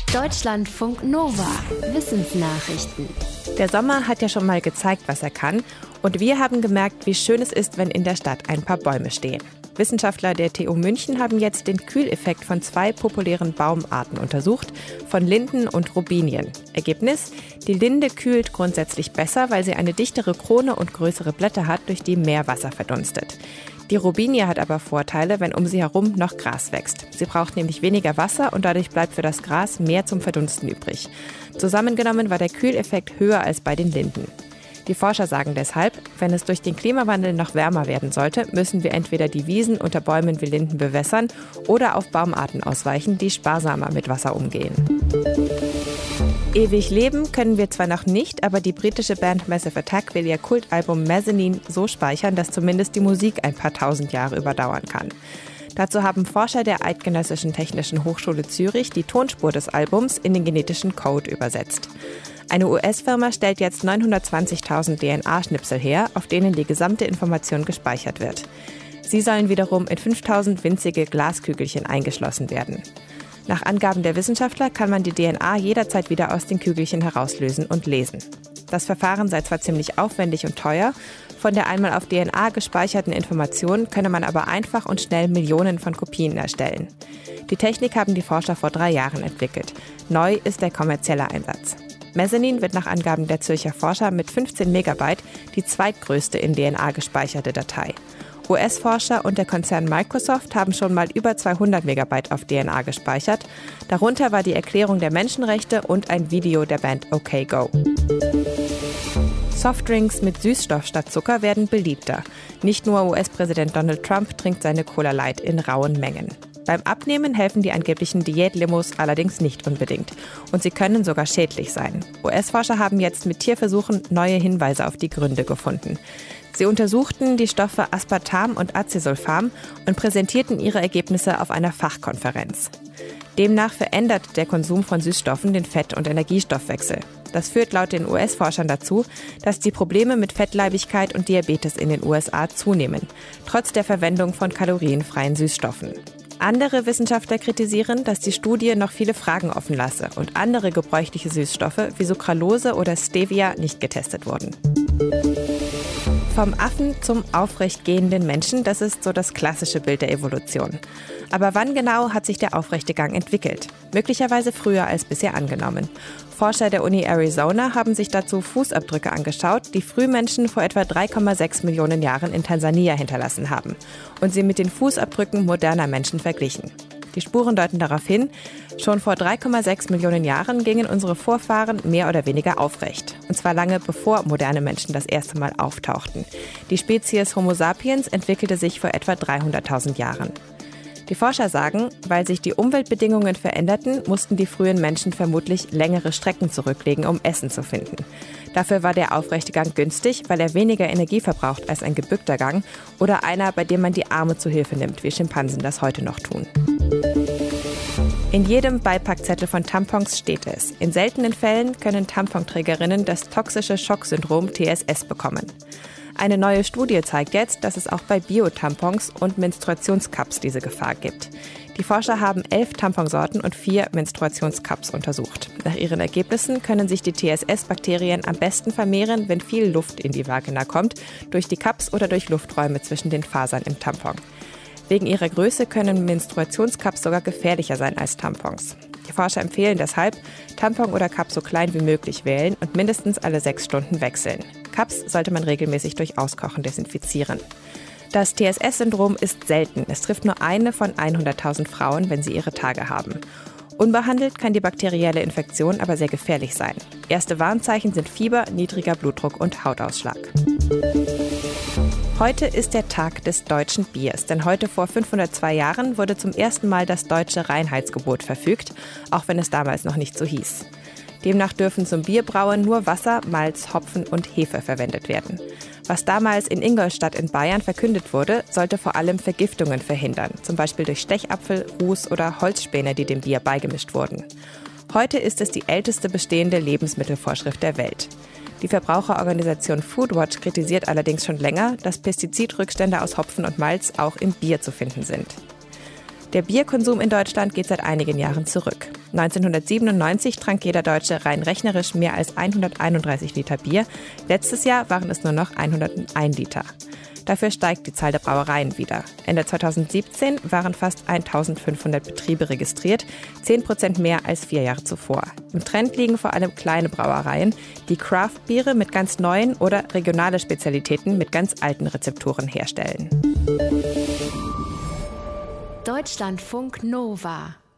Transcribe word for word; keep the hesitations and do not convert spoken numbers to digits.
Deutschlandfunk Nova. Wissensnachrichten. Der Sommer hat ja schon mal gezeigt, was er kann. Und wir haben gemerkt, wie schön es ist, wenn in der Stadt ein paar Bäume stehen. Wissenschaftler der T U München haben jetzt den Kühleffekt von zwei populären Baumarten untersucht, von Linden und Robinien. Ergebnis: Die Linde kühlt grundsätzlich besser, weil sie eine dichtere Krone und größere Blätter hat, durch die mehr Wasser verdunstet. Die Robinie hat aber Vorteile, wenn um sie herum noch Gras wächst. Sie braucht nämlich weniger Wasser und dadurch bleibt für das Gras mehr zum Verdunsten übrig. Zusammengenommen war der Kühleffekt höher als bei den Linden. Die Forscher sagen deshalb, wenn es durch den Klimawandel noch wärmer werden sollte, müssen wir entweder die Wiesen unter Bäumen wie Linden bewässern oder auf Baumarten ausweichen, die sparsamer mit Wasser umgehen. Ewig leben können wir zwar noch nicht, aber die britische Band Massive Attack will ihr Kultalbum Mezzanine so speichern, dass zumindest die Musik ein paar tausend Jahre überdauern kann. Dazu haben Forscher der Eidgenössischen Technischen Hochschule Zürich die Tonspur des Albums in den genetischen Code übersetzt. Eine U S-Firma stellt jetzt neunhundertzwanzigtausend D N A-Schnipsel her, auf denen die gesamte Information gespeichert wird. Sie sollen wiederum in fünftausend winzige Glaskügelchen eingeschlossen werden. Nach Angaben der Wissenschaftler kann man die D N A jederzeit wieder aus den Kügelchen herauslösen und lesen. Das Verfahren sei zwar ziemlich aufwendig und teuer, von der einmal auf D N A gespeicherten Information könne man aber einfach und schnell Millionen von Kopien erstellen. Die Technik haben die Forscher vor drei Jahren entwickelt. Neu ist der kommerzielle Einsatz. Mezzanine wird nach Angaben der Zürcher Forscher mit fünfzehn Megabyte die zweitgrößte in D N A gespeicherte Datei. U S-Forscher und der Konzern Microsoft haben schon mal über zweihundert Megabyte auf D N A gespeichert. Darunter war die Erklärung der Menschenrechte und ein Video der Band OK Go. Softdrinks mit Süßstoff statt Zucker werden beliebter. Nicht nur U S-Präsident Donald Trump trinkt seine Cola Light in rauen Mengen. Beim Abnehmen helfen die angeblichen Diät-Limos allerdings nicht unbedingt. Und sie können sogar schädlich sein. U S-Forscher haben jetzt mit Tierversuchen neue Hinweise auf die Gründe gefunden. Sie untersuchten die Stoffe Aspartam und Acesulfam und präsentierten ihre Ergebnisse auf einer Fachkonferenz. Demnach verändert der Konsum von Süßstoffen den Fett- und Energiestoffwechsel. Das führt laut den U S-Forschern dazu, dass die Probleme mit Fettleibigkeit und Diabetes in den U S A zunehmen, trotz der Verwendung von kalorienfreien Süßstoffen. Andere Wissenschaftler kritisieren, dass die Studie noch viele Fragen offen lasse und andere gebräuchliche Süßstoffe wie Sucralose oder Stevia nicht getestet wurden. Vom Affen zum aufrecht gehenden Menschen, das ist so das klassische Bild der Evolution. Aber wann genau hat sich der aufrechte Gang entwickelt? Möglicherweise früher als bisher angenommen. Forscher der Uni Arizona haben sich dazu Fußabdrücke angeschaut, die Frühmenschen vor etwa drei Komma sechs Millionen Jahren in Tansania hinterlassen haben und sie mit den Fußabdrücken moderner Menschen verglichen. Die Spuren deuten darauf hin, schon vor drei Komma sechs Millionen Jahren gingen unsere Vorfahren mehr oder weniger aufrecht. Und zwar lange bevor moderne Menschen das erste Mal auftauchten. Die Spezies Homo sapiens entwickelte sich vor etwa dreihunderttausend Jahren. Die Forscher sagen, weil sich die Umweltbedingungen veränderten, mussten die frühen Menschen vermutlich längere Strecken zurücklegen, um Essen zu finden. Dafür war der aufrechte Gang günstig, weil er weniger Energie verbraucht als ein gebückter Gang oder einer, bei dem man die Arme zu Hilfe nimmt, wie Schimpansen das heute noch tun. In jedem Beipackzettel von Tampons steht es: In seltenen Fällen können Tamponträgerinnen das toxische Schocksyndrom T S S bekommen. Eine neue Studie zeigt jetzt, dass es auch bei Bio-Tampons und Menstruationscups diese Gefahr gibt. Die Forscher haben elf Tamponsorten und vier Menstruationscups untersucht. Nach ihren Ergebnissen können sich die T S S-Bakterien am besten vermehren, wenn viel Luft in die Vagina kommt, durch die Cups oder durch Lufträume zwischen den Fasern im Tampon. Wegen ihrer Größe können Menstruationscups sogar gefährlicher sein als Tampons. Die Forscher empfehlen deshalb, Tampon oder Cup so klein wie möglich wählen und mindestens alle sechs Stunden wechseln. Cups sollte man regelmäßig durch Auskochen desinfizieren. Das T S S-Syndrom ist selten. Es trifft nur eine von hunderttausend Frauen, wenn sie ihre Tage haben. Unbehandelt kann die bakterielle Infektion aber sehr gefährlich sein. Erste Warnzeichen sind Fieber, niedriger Blutdruck und Hautausschlag. Heute ist der Tag des deutschen Biers, denn heute vor fünfhundertzwei Jahren wurde zum ersten Mal das deutsche Reinheitsgebot verfügt, auch wenn es damals noch nicht so hieß. Demnach dürfen zum Bierbrauen nur Wasser, Malz, Hopfen und Hefe verwendet werden. Was damals in Ingolstadt in Bayern verkündet wurde, sollte vor allem Vergiftungen verhindern, zum Beispiel durch Stechapfel, Ruß oder Holzspäne, die dem Bier beigemischt wurden. Heute ist es die älteste bestehende Lebensmittelvorschrift der Welt. Die Verbraucherorganisation Foodwatch kritisiert allerdings schon länger, dass Pestizidrückstände aus Hopfen und Malz auch im Bier zu finden sind. Der Bierkonsum in Deutschland geht seit einigen Jahren zurück. neunzehnhundertsiebenundneunzig trank jeder Deutsche rein rechnerisch mehr als hunderteinunddreißig Liter Bier. Letztes Jahr waren es nur noch hunderteins Liter. Dafür steigt die Zahl der Brauereien wieder. Ende zweitausendsiebzehn waren fast eintausendfünfhundert Betriebe registriert, zehn Prozent mehr als vier Jahre zuvor. Im Trend liegen vor allem kleine Brauereien, die Craft-Biere mit ganz neuen oder regionale Spezialitäten mit ganz alten Rezepturen herstellen. Deutschlandfunk Nova